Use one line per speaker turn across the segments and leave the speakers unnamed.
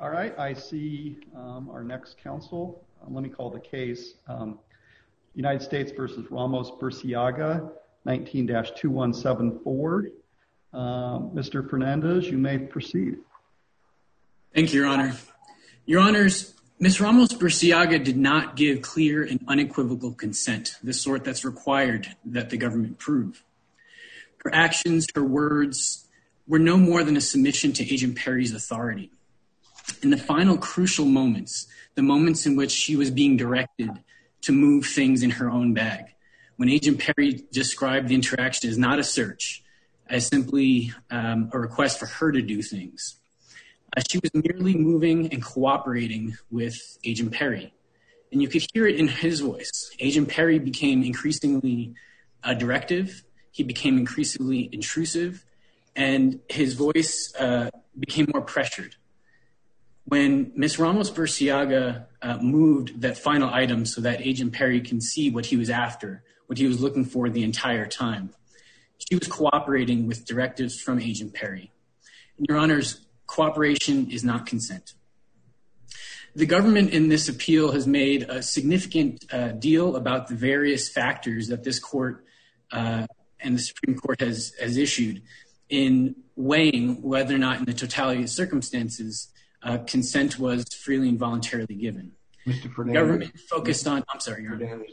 All right, I see our next counsel. Let me call the case. United States versus Ramos-Burciaga, 19-2174. Mr. Fernandez, you may proceed.
Thank you, Your Honor. Your Honors, Ms. Ramos-Burciaga did not give clear and unequivocal consent, the sort that's required that the government prove. Her actions, her words, were no more than a submission to Agent Perry's authority. In the final crucial moments, the moments in which she was being directed to move things in her own bag, when Agent Perry described the interaction as not a search, as simply a request for her to do things, she was merely moving and cooperating with Agent Perry. And you could hear it in his voice. Agent Perry became increasingly directive. He became increasingly intrusive, and his voice became more pressured. When Ms. Ramos-Burciaga moved that final item so that Agent Perry can see what he was after, what he was looking for the entire time, she was cooperating with directives from Agent Perry. And Your Honors, cooperation is not consent. The government in this appeal has made a significant deal about the various factors that this court and the Supreme Court has issued in weighing whether or not in the totality of circumstances consent was freely and voluntarily given.
Mr. Fernandez,
the government focused on, I'm sorry, Your Honor.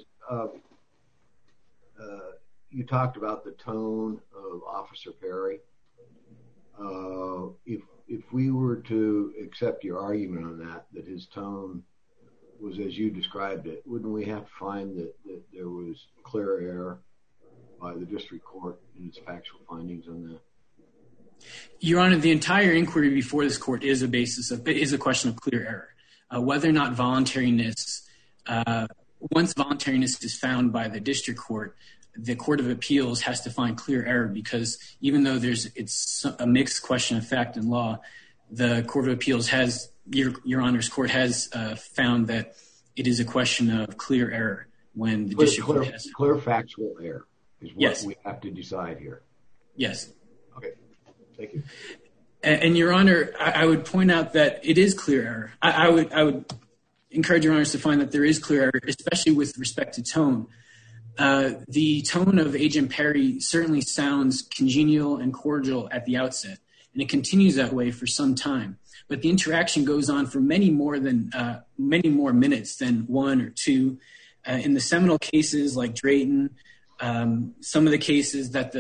You talked about the tone of Officer Perry. If we were to accept your argument on that his tone was as you described it, wouldn't we have to find that there was clear error by the district court in its factual findings on that?
Your Honor, the entire inquiry before this court is a question of clear error. Whether or not voluntariness, once voluntariness is found by the district court, the Court of Appeals has to find clear error, because even though it's a mixed question of fact and law, the Court of Appeals has, Your Honor's court has found that it is a question of clear error when the district court has
clear factual error is what
yes.
we have to decide here.
Yes.
Okay. Thank you.
And Your Honor, I would point out that it is clear error. I would encourage Your Honors to find that there is clear error, especially with respect to tone. The tone of Agent Perry certainly sounds congenial and cordial at the outset, and it continues that way for some time. But the interaction goes on for many more minutes than one or two. In the seminal cases like Drayton, some of the cases that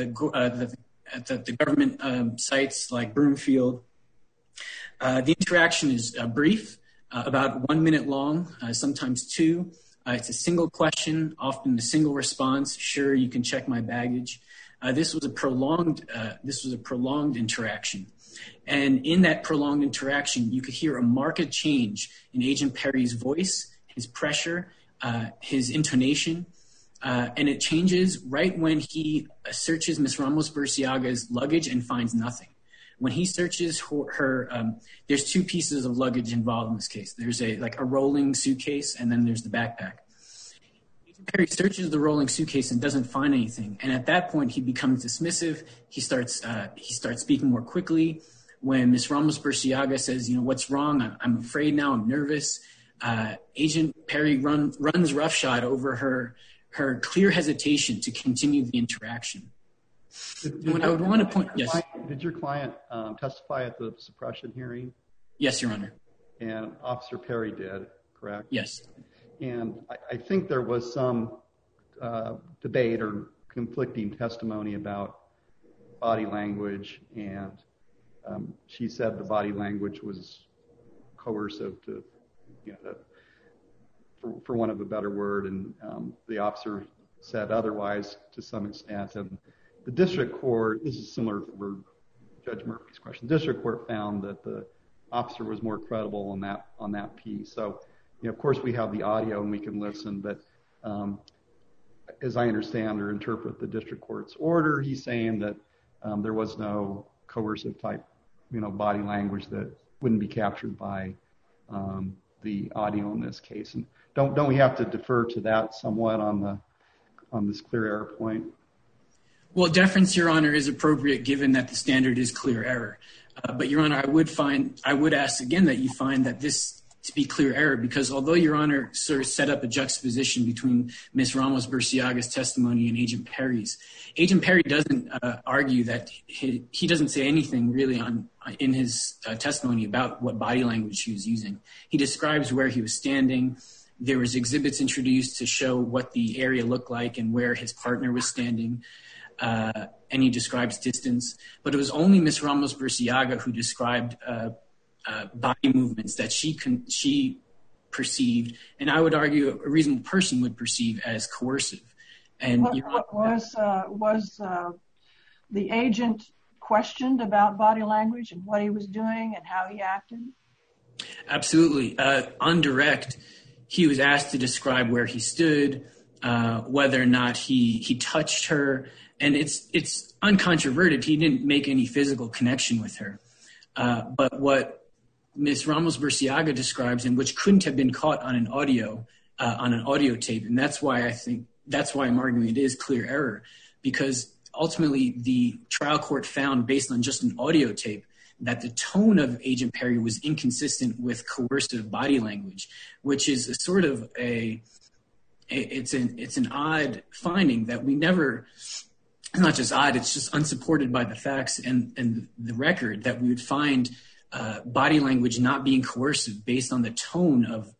the government cites like Broomfield, the interaction is brief, about 1 minute long, sometimes two. It's a single question, often a single response. Sure, you can check my baggage. This was a prolonged interaction. And in that prolonged interaction, you could hear a marked change in Agent Perry's voice, his pressure, his intonation. And it changes right when he searches Ms. Ramos-Burciaga's luggage and finds nothing. When he searches her, there's two pieces of luggage involved in this case. There's a rolling suitcase, and then there's the backpack. Perry searches the rolling suitcase and doesn't find anything. And at that point, he becomes dismissive. He starts speaking more quickly. When Ms. Ramos-Burciaga says, what's wrong? I'm afraid now. I'm nervous. Agent Perry runs roughshod over her clear hesitation to continue the interaction.
Did your client testify at the suppression hearing?
Yes, Your Honor.
And Officer Perry did, correct?
Yes.
And I think there was some debate or conflicting testimony about body language, and she said the body language was coercive to, for want of a better word, and the officer said otherwise to some extent. And the district court, this is similar for Judge Murphy's question, the district court found that the officer was more credible on that piece. So, of course, we have the audio and we can listen, but as I understand or interpret the district court's order, he's saying that there was no coercive type, body language that wouldn't be captured by the audio in this case. And don't we have to defer to that somewhat on this clear error point?
Well, deference, Your Honor, is appropriate given that the standard is clear error. But, Your Honor, I would ask again that you find that this to be clear error, because although Your Honor sort of set up a juxtaposition between Ms. Ramos-Burciaga's testimony and Agent Perry's, Agent Perry doesn't argue that he doesn't say anything really in his testimony about what body language he was using. He describes where he was standing. There was exhibits introduced to show what the area looked like and where his partner was standing. And he describes distance. But it was only Ms. Ramos-Burciaga who described body movements that she perceived, and I would argue a reasonable person would perceive as coercive. And
was the agent questioned about body language and what he was doing and how he acted?
Absolutely. On direct, he was asked to describe where he stood, whether or not he touched her, and it's uncontroverted. He didn't make any physical connection with her. But what Ms. Ramos-Burciaga describes, and which couldn't have been caught on an audio tape, and that's why I'm arguing it is clear error, because ultimately the trial court found, based on just an audio tape, that the tone of Agent Perry was inconsistent with coercive body language, which is a sort of it's an odd finding that we never. It's not just odd; it's just unsupported by the facts and the record that we would find body language not being coercive based on the tone of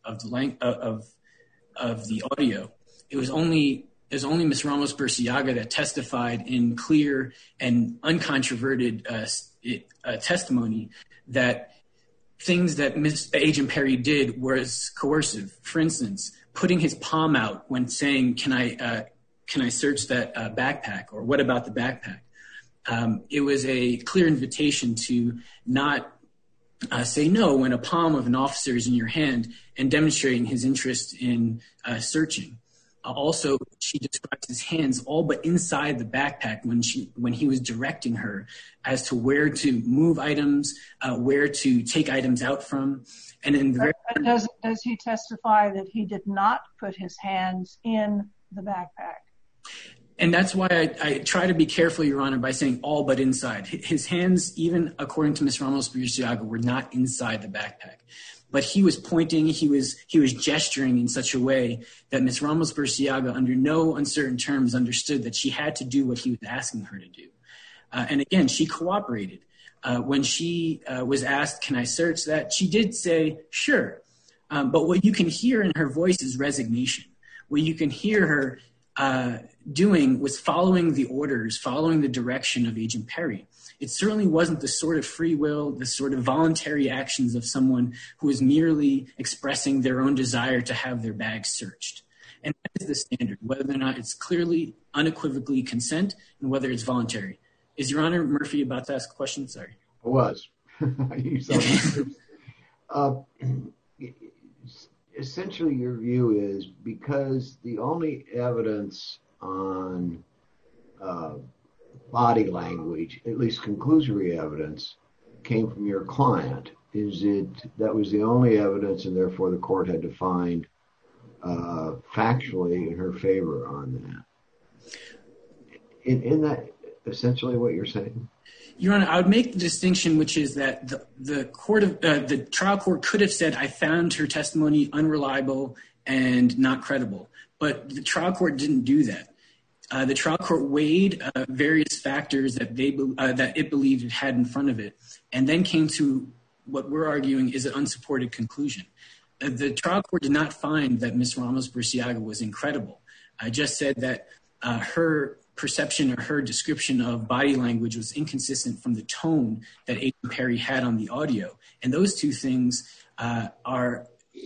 the audio. It was only Ms. Ramos-Burciaga that testified in clear and uncontroverted testimony that things that Agent Perry did was coercive. For instance, putting his palm out when saying, "Can I search that backpack?" or "What about the backpack?" It was a clear invitation to not say no when a palm of an officer is in your hand, and demonstrating his interest in searching. Also, she describes his hands all but inside the backpack when he was directing her as to where to move items, where to take items out from. And in the
does he testify that he did not put his hands in the backpack?
And that's why I try to be careful, Your Honor, by saying all but inside. His hands, even according to Ms. Ramos-Burciaga, were not inside the backpack. But he was pointing, he was gesturing in such a way that Ms. Ramos-Burciaga, under no uncertain terms, understood that she had to do what he was asking her to do. And again, she cooperated. When she was asked, "Can I search that?" she did say, "Sure." But what you can hear in her voice is resignation. What you can hear her doing was following the orders, following the direction of Agent Perry. It certainly wasn't the sort of free will, the sort of voluntary actions of someone who is merely expressing their own desire to have their bags searched. And that is the standard, whether or not it's clearly, unequivocally consent, and whether it's voluntary. Is Your Honor Murphy about to ask a question? Sorry.
I was. Essentially, your view is because the only evidence on body language, at least conclusory evidence, came from your client. Is it that was the only evidence, and therefore the court had to find factually in her favor on that? In that essentially what you're saying?
Your Honor, I would make the distinction, which is that the trial court could have said, "I found her testimony unreliable and not credible," but the trial court didn't do that. The trial court weighed various factors that it believed it had in front of it, and then came to what we're arguing is an unsupported conclusion. The trial court did not find that Ms. Ramos-Burciaga was incredible. I just said that her perception or her description of body language was inconsistent from the tone that Agent Perry had on the audio. And those two things are,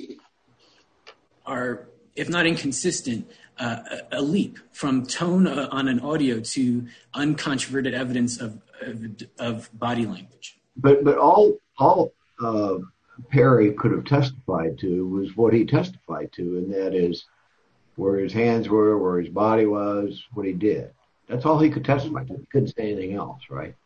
if not inconsistent, a leap from tone on an audio to uncontroverted evidence of body language.
But all Perry could have testified to was what he testified to, and that is where his hands were, where his body was, what he did. That's all he could testify to. He couldn't say anything else, right?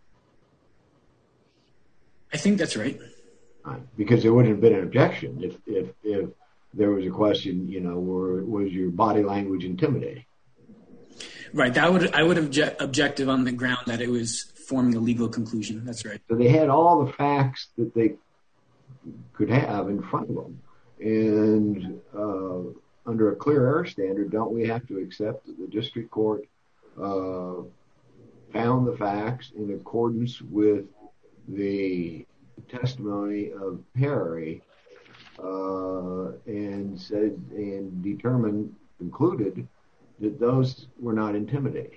I think that's right.
Because there wouldn't have been an objection if there was a question, was your body language intimidating?
Right. I would objective on the ground that it was forming a legal conclusion. That's right.
So they had all the facts that they could have in front of them. And under a clear error standard, don't we have to accept that the district court found the facts in accordance with the testimony of Perry and concluded that those were not intimidating?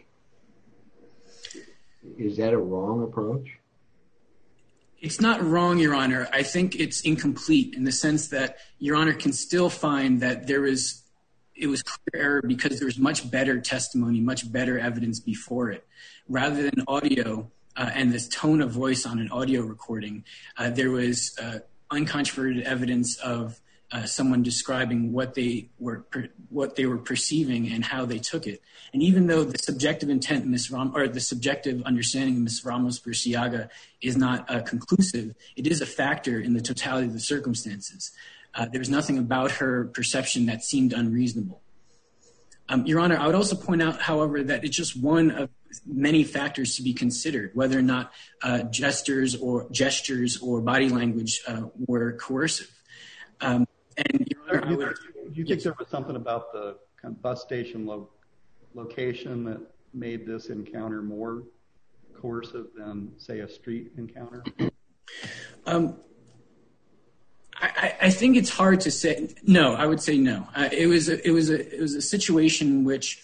Is that a wrong approach?
It's not wrong, Your Honor. I think it's incomplete in the sense that Your Honor can still find that it was clear error because there was much better testimony, much better evidence before it. Rather than audio and this tone of voice on an audio recording, there was uncontroverted evidence of someone describing what they were perceiving and how they took it. And even though the subjective intent or the subjective understanding of Ms. Ramos-Burciaga is not conclusive, it is a factor in the totality of the circumstances. There was nothing about her perception that seemed unreasonable. Your Honor, I would also point out, however, that it's just one of many factors to be considered, whether or not gestures or body language were coercive. And Your Honor,
do you think there was something about the kind of bus station location that made this encounter more coercive than, say, a street encounter?
I think it's hard to say. No, I would say no. It was a situation in which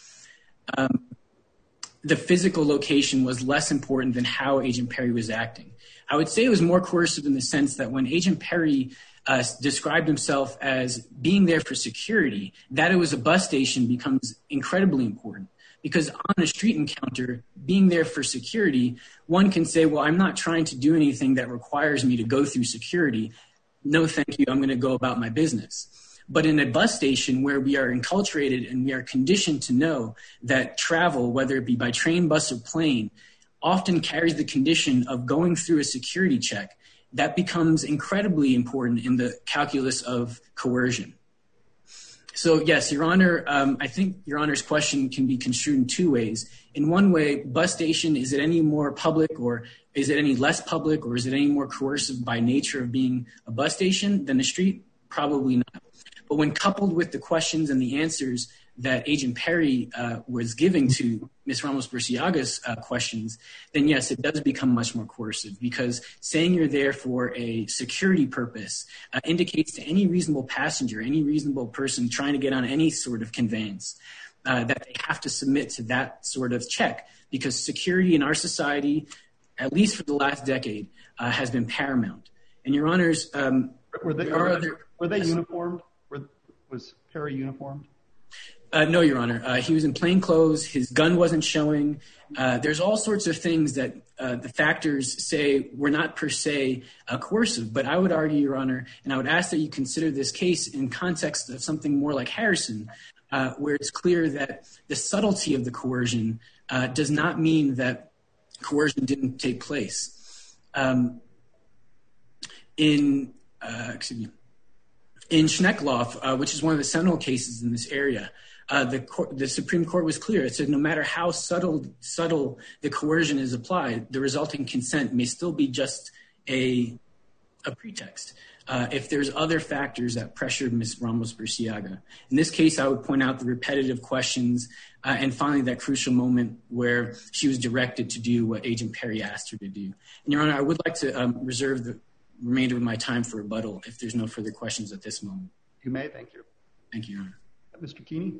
the physical location was less important than how Agent Perry was acting. I would say it was more coercive in the sense that when Agent Perry described himself as being there for security, that it was a bus station becomes incredibly important. Because on a street encounter, being there for security, one can say, well, I'm not trying to do anything that requires me to go through security. No, thank you. I'm going to go about my business. But in a bus station where we are enculturated and we are conditioned to know that travel, whether it be by train, bus, or plane, often carries the condition of going through a security check, that becomes incredibly important in the calculus of coercion. So, yes, Your Honor, I think Your Honor's question can be construed in two ways. In one way, bus station, is it any more public or is it any less public or is it any more coercive by nature of being a bus station than a street? Probably not. But when coupled with the questions and the answers that Agent Perry was giving to Ms. Ramos-Burciaga's questions, then yes, it does become much more coercive because saying you're there for a security purpose indicates to any reasonable passenger, any reasonable person trying to get on any sort of conveyance, that they have to submit to that sort of check because security in our society, at least for the last decade, has been paramount. And Your Honors,
were they uniformed? Was Perry uniformed?
No, Your Honor. He was in plain clothes. His gun wasn't showing. There's all sorts of things that the factors say were not per se coercive. But I would argue, Your Honor, and I would ask that you consider this case in context of something more like Harrison, where it's clear that the subtlety of the coercion does not mean that coercion didn't take place. In Schneckloff, which is one of the seminal cases in this area, the Supreme Court was clear. It said no matter how subtle the coercion is applied, the resulting consent may still be just a pretext if there's other factors that pressured Ms. Ramos-Burciaga. In this case, I would point out the repetitive questions and finally that crucial moment where she was directed to do what Agent Perry asked her to do. And Your Honor, I would like to reserve the remainder of my time for rebuttal if there's no further questions at this moment.
You may. Thank you.
Thank you, Your Honor.
Mr. Keeney?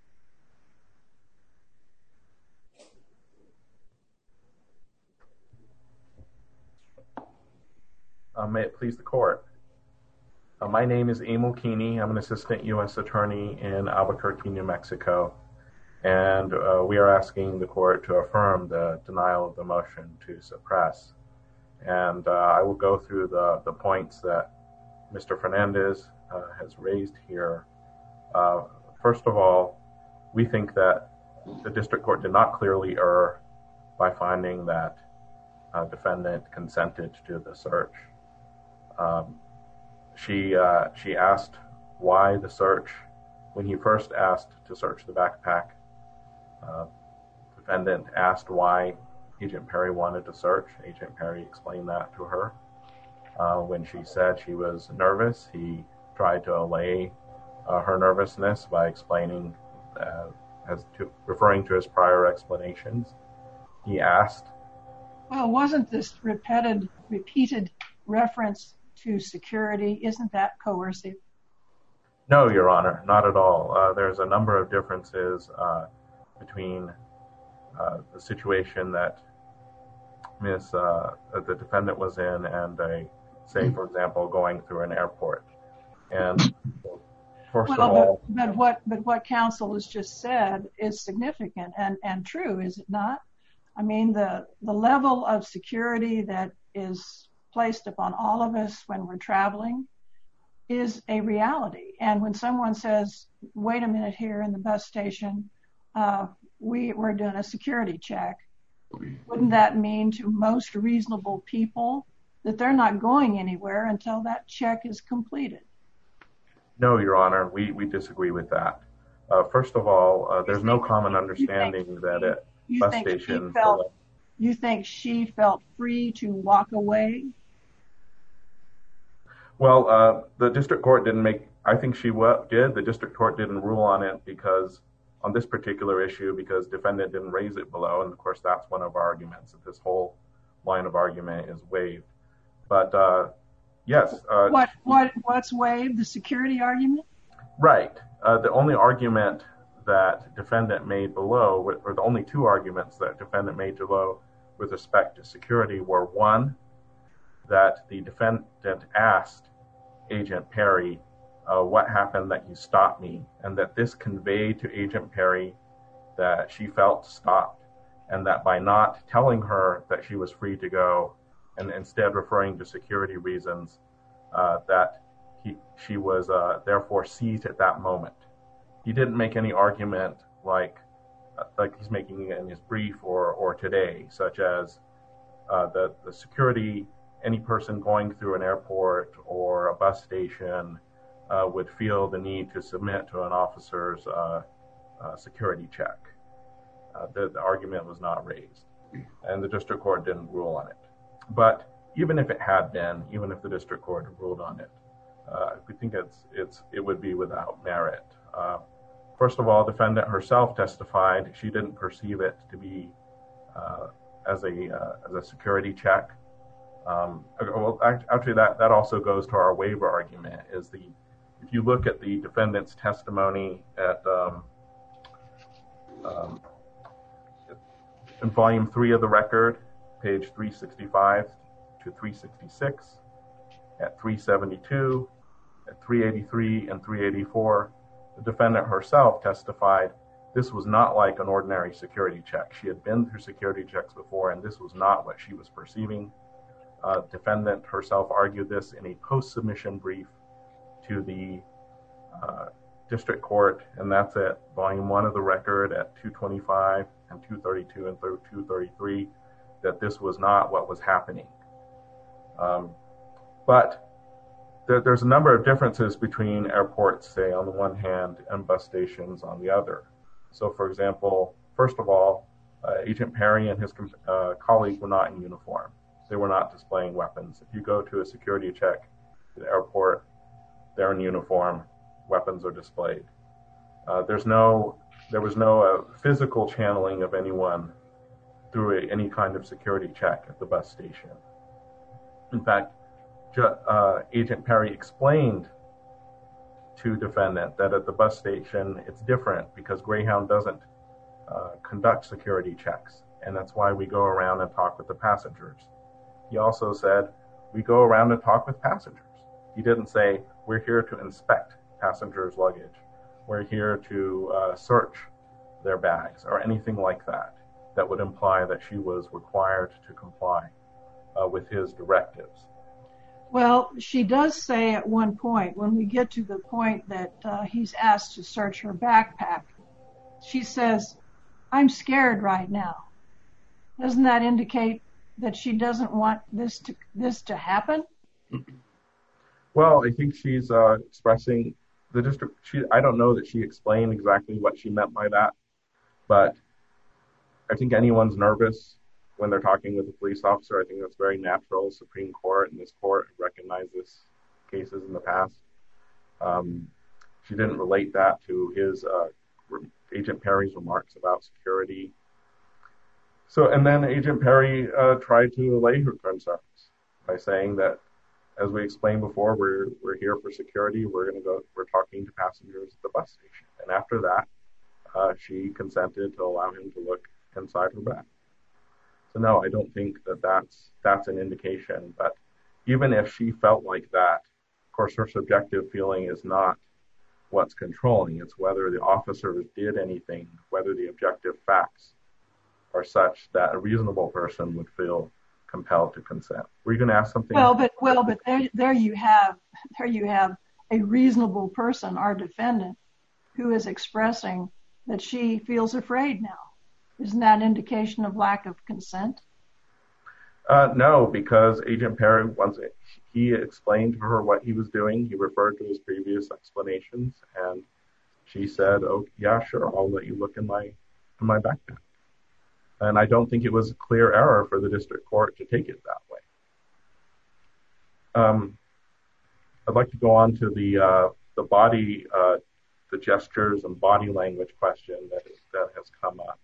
May it please the court. My name is Emil Keeney. I'm an assistant U.S. attorney in Albuquerque, New Mexico. And we are asking the court to affirm the denial of the motion to suppress. And I will go through the points that Mr. Fernandez has raised here. First of all, we think that the district court did not clearly err by finding that defendant consented to the search. She asked why the search, when he first asked to search the backpack, defendant asked why Agent Perry wanted to search. Agent Perry explained that to her. When she said she was nervous, he tried to allay her nervousness by explaining, referring to his prior explanations. He asked,
well, wasn't this repeated reference to security, isn't that coercive?
No, Your Honor, not at all. There's a number of differences between the situation that the defendant was in and say, for example, going through an airport. And first of all,
but what counsel has just said is significant and true, is it not? I mean, the level of security that is placed upon all of us when we're traveling is a reality. And when someone says, wait a minute here in the bus station, we're doing a security check, wouldn't that mean to most reasonable people that they're not going anywhere until that check is completed?
No, Your Honor, we disagree with that. First of all, there's no common understanding that at bus station.
You think she felt free to walk away?
Well, the district court didn't make, I think she did. The district court didn't rule on it because, on this particular issue, because defendant didn't raise it below. And of course, that's one of our arguments, that this whole line of argument is waived. But yes. What's waived? The security argument? Right. The only argument that defendant made below, or the only two arguments that defendant made below with respect to security were, one, that the defendant asked Agent Perry, what happened that you stopped me, and that this conveyed to Agent Perry that she felt stopped, and that by not telling her that she was free to go, and instead referring to security reasons, that she was therefore seized at that moment. He didn't make any argument like he's making in his brief or today, such as the security, any person going through an airport or a bus station would feel the need to submit to an officer's security check. The argument was not raised, and the district court didn't rule on it. But even if it had been, even if the district court had ruled on it, we think it would be without merit. First of all, defendant herself testified she didn't perceive it to be as a security check. Well, actually, that also goes to our waiver argument. If you look at the defendant's testimony at in volume 3 of the record, page 365 to 366, at 372, at 383 and 384, the defendant herself testified this was not like an ordinary security check. She had been through security checks before, and this was not what she was perceiving. Defendant herself argued this in a post-submission brief to the district court, and that's at volume 1 of the record at 225 and 232 and 233, that this was not what was happening. But there's a number of differences between airports, say, on the one hand, and bus stations on the other. So, for example, first of all, Agent Perry and his colleague were not in uniform. They were not displaying weapons. If you go to a security check at the airport, they're in uniform, weapons are displayed. There was no physical channeling of anyone through any kind of security check at the bus station. In fact, Agent Perry explained to defendant that at the bus station it's different because Greyhound doesn't conduct security checks, and that's why we go around and talk with the passengers. He also said we go around and talk with passengers. He didn't say we're here to inspect passengers' luggage, we're here to search their bags or anything like that would imply that she was required to comply with his directives.
Well, she does say at one point, when we get to the point that he's asked to search her backpack, she says, "I'm scared right now." Doesn't that indicate that she doesn't want this to happen?
Well, I think she's expressing the district. I don't know that she explained exactly what she meant by that, but I think anyone's nervous when they're talking with a police officer. I think that's very natural. Supreme Court and this court have recognized this cases in the past. She didn't relate that to his Agent Perry's remarks about security. So, and then Agent Perry tried to allay her concerns by saying that, as we explained before, we're here for security. We're talking to passengers at the bus station. And after that, she consented to allow him to look inside her bag. So no, I don't think that that's an indication. But even if she felt like that, of course, her subjective feeling is not what's controlling. It's whether the officers did anything, whether the objective facts are such that a reasonable person would feel compelled to consent. Were you going to ask something?
Well, but there you have a reasonable person, our defendant, who is expressing that she feels afraid now. Isn't that an indication of lack of consent?
No, because Agent Perry, once he explained to her what he was doing, he referred to his previous explanations, and she said, "Oh, yeah, sure, I'll let you look in my backpack." And I don't think it was a clear error for the district court to take it that way. I'd like to go on to the body, the gestures and body language question that has come up.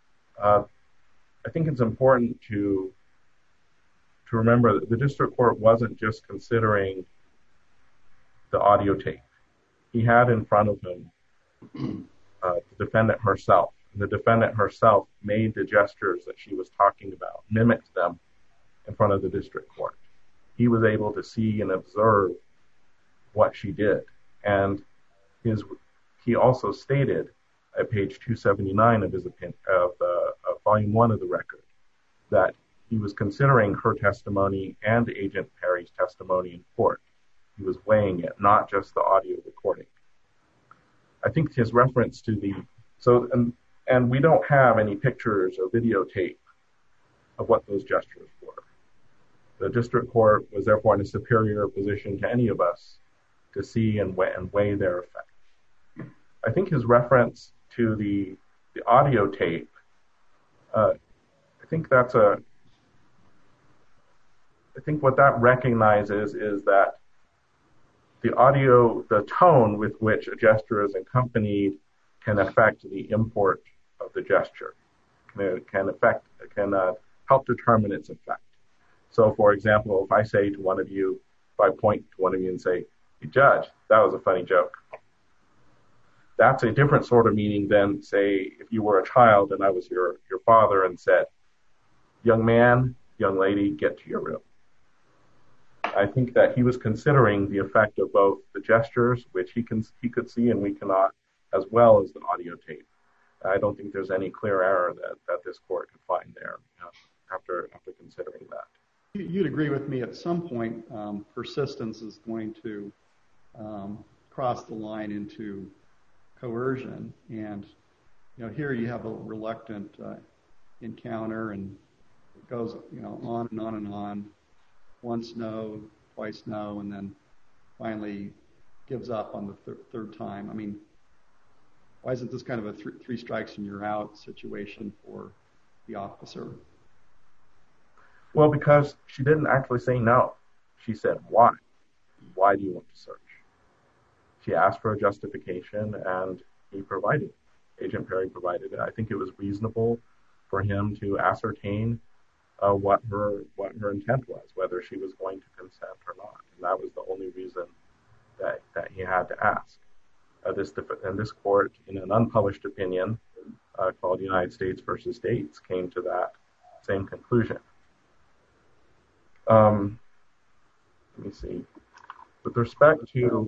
I think it's important to remember that the district court wasn't just considering the audio tape. He had in front of him the defendant herself. And the defendant herself made the gestures that she was talking about, mimicked them in front of the district court. He was able to see and observe what she did. And he also stated at page 279 of his opinion, of volume 1 of the record, that he was considering her testimony and Agent Perry's testimony in court. He was weighing it, not just the audio recording. I think his reference to and we don't have any pictures or videotape of what those gestures were. The district court was therefore in a superior position to any of us to see and weigh their effect. I think his reference to the audio tape, I think what that recognizes is that the tone with which a gesture is accompanied can affect the import of the gesture, can help determine its effect. So, for example, if I say to one of you, if I point to one of you and say, "Hey, Judge, that was a funny joke," that's a different sort of meaning than, say, if you were a child and I was your father and said, "Young man, young lady, get to your room." I think that he was considering the effect of both the gestures, which he could see and we cannot, as well as the audio tape. I don't think there's any clear error that this court could find there after considering that.
You'd agree with me at some point, persistence is going to cross the line into coercion. And here you have a reluctant encounter, and it goes on and on and on. Once no, twice no, and then finally gives up on the third time. I mean, why isn't this kind of a three strikes and you're out situation for the officer?
Well, because she didn't actually say no. She said, "Why? Why do you want to search?" She asked for a justification, and he provided it. Agent Perry provided it. I think it was reasonable for him to ascertain what her intent was, whether she was going to consent or not. And that was the only reason that he had to ask. This court, in an unpublished opinion called United States versus States, came to that same conclusion. Let me see. With respect to,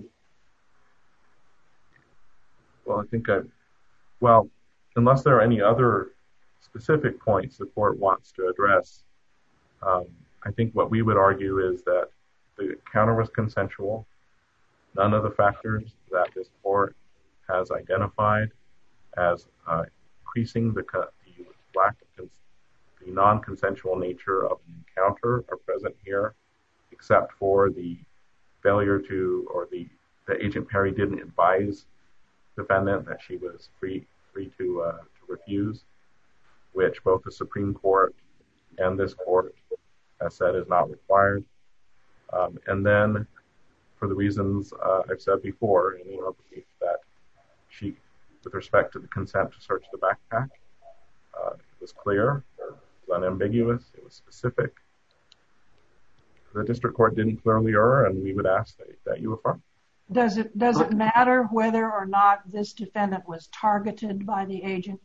unless there are any other specific points the court wants to address, I think what we would argue is that the encounter was consensual. None of the factors that this court has identified as increasing the lack of the non-consensual nature of an encounter are present here, except for the failure that Agent Perry didn't advise the defendant that she was free to refuse. which both the Supreme Court and this court has said is not required. And then, for the reasons I've said before, and in our belief that she, with respect to the consent to search the backpack, it was clear, it was unambiguous, it was specific. The district court didn't clearly err, and we would ask that you affirm.
Does it matter whether or not this defendant was targeted by the agent?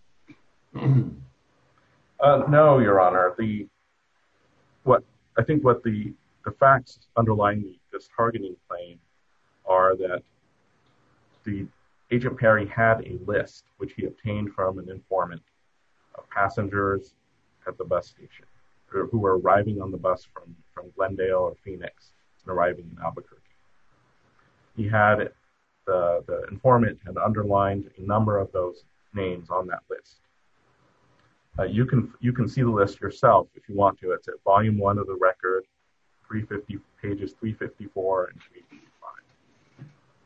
No, Your Honor. The facts underlying this targeting claim are that the Agent Perry had a list which he obtained from an informant of passengers at the bus station who were arriving on the bus from Glendale or Phoenix and arriving in Albuquerque. He had the informant had underlined a number of those names on that list. You can see the list yourself if you want to. It's at Volume 1 of the record, pages 354 and 355.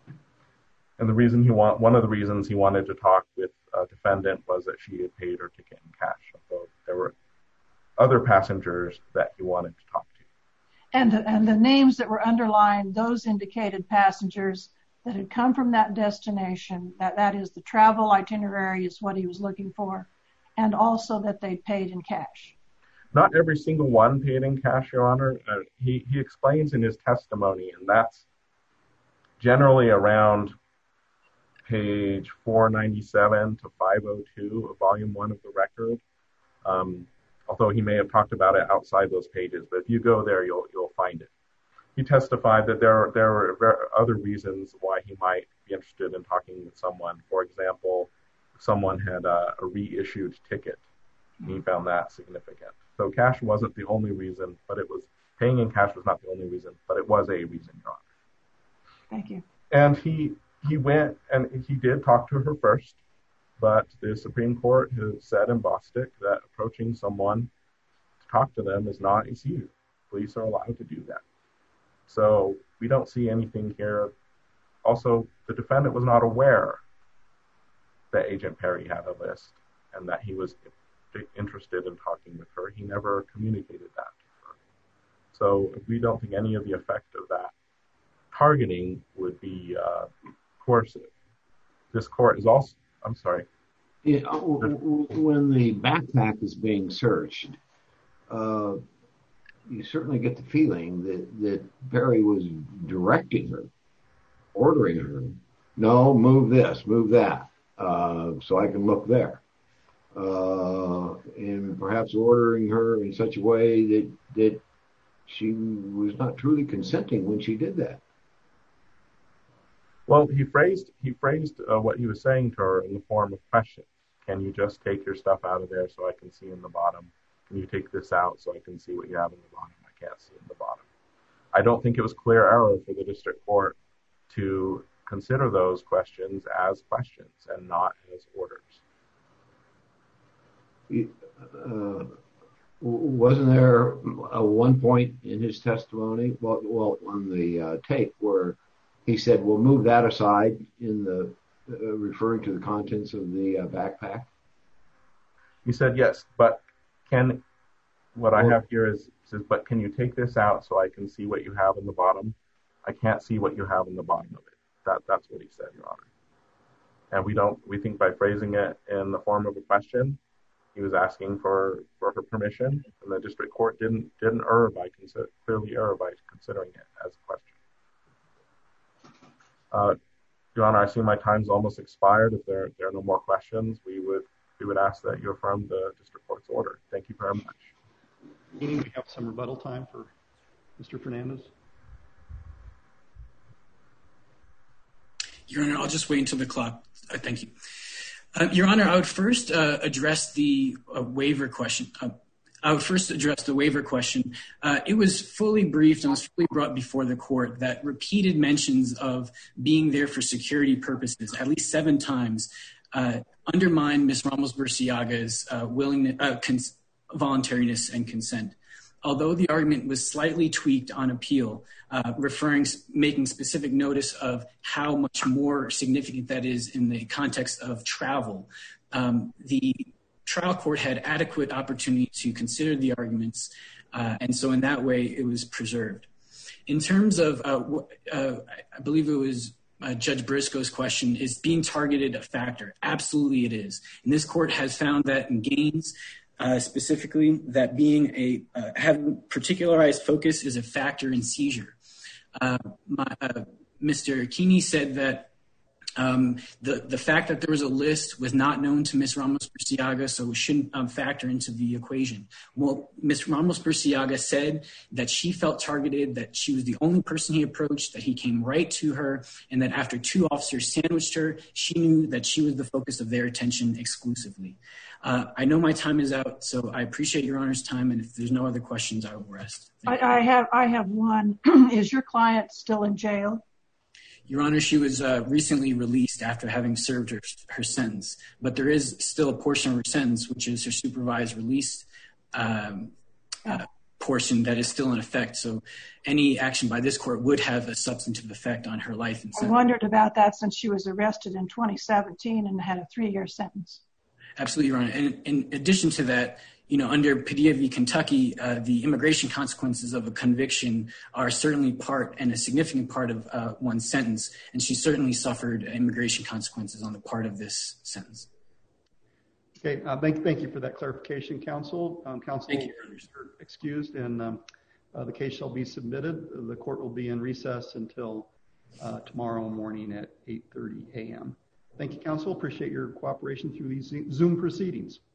And one of the reasons he wanted to talk with a defendant was that she had paid her ticket in cash. So there were other passengers that he wanted to talk to.
And the names that were underlined, those indicated passengers that had come from that destination, that is the travel itinerary is what he was looking for, and also that they paid in cash.
Not every single one paid in cash, Your Honor. He explains in his testimony, and that's generally around page 497 to 502 of Volume 1 of the record. Although he may have talked about it outside those pages, but if you go there, you'll find it. He testified that there were other reasons why he might be interested in talking with someone. For example, if someone had a reissued ticket, he found that significant. So cash wasn't the only reason, but paying in cash was not the only reason, but it was a reason, Your Honor.
Thank you.
And he went and he did talk to her first, but the Supreme Court has said in Bostick that approaching someone to talk to them is not a seizure. Police are allowed to do that. So we don't see anything here. Also, the defendant was not aware that Agent Perry had a list and that he was interested in talking with her. He never communicated that to her. So we don't think any of the effect of that targeting would be coercive. This court is also, I'm sorry.
Yeah, when the backpack is being searched, you certainly get the feeling that Perry was directing her, ordering her, no, move this, move that, so I can look there. And perhaps ordering her in such a way that she was not truly consenting when she did that.
Well, he phrased what he was saying to her in the form of questions. Can you just take your stuff out of there so I can see in the bottom? Can you take this out so I can see what you have in the bottom? I can't see in the bottom. I don't think it was clear error for the district court to consider those questions as questions and not as orders.
Wasn't there one point in his testimony, well, on the tape where he said, "We'll move that aside," in the referring to the contents of the backpack?
He said yes, but what I have here says, but can you take this out so I can see what you have in the bottom? I can't see what you have in the bottom of it. That's what he said, Your Honor. And we think by phrasing it in the form of a question, he was asking for her permission, and the district court didn't clearly err by considering it as a question. Your Honor, I see my time's almost expired. If there are no more questions, we would ask that you affirm the district court's order. Thank you very much.
We have some rebuttal time for Mr. Fernandez.
Your Honor, I'll just wait until the clock. Thank you. Your Honor, I would first address the waiver question. It was fully briefed and was fully brought before the court that repeated mentions of being there for security purposes, at least 7 times, undermined Ms. Ramos-Burciaga's voluntariness and consent. Although the argument was slightly tweaked on appeal, making specific notice of how much more significant that is in the context of travel, the trial court had adequate opportunity to consider the arguments, and so in that way it was preserved. In terms of, I believe it was Judge Briscoe's question, is being targeted a factor? Absolutely it is. And this court has found that in Gaines, specifically, that being having particularized focus is a factor in seizure. Mr. Keeney said that the fact that there was a list was not known to Ms. Ramos-Burciaga, so it shouldn't factor into the equation. Well, Ms. Ramos-Burciaga said that she felt targeted, that she was the only person he approached, that he came right to her, and that after 2 officers sandwiched her, she knew that she was the focus of their attention exclusively. I know my time is out, so I appreciate Your Honor's time, and if there's no other questions, I will rest.
I have one. Is your client still in jail?
Your Honor, she was recently released after having served her sentence, but there is still a portion of her sentence, which is her supervised release portion, that is still in effect. So any action by this court would have a substantive effect on her life and sentence.
I wondered about that since she was arrested in 2017 and had a 3-year sentence.
Absolutely, Your Honor. And in addition to that, under Padilla v. Kentucky, the immigration consequences of a conviction are certainly part and a significant part of one's sentence, and she certainly suffered immigration consequences on the part of this sentence.
Okay, thank you for that clarification, counsel. Counsel, thank you. You're excused, and the case shall be submitted. The court will be in recess until tomorrow morning at 8:30 a.m. Thank you, counsel. Appreciate your cooperation through these Zoom proceedings.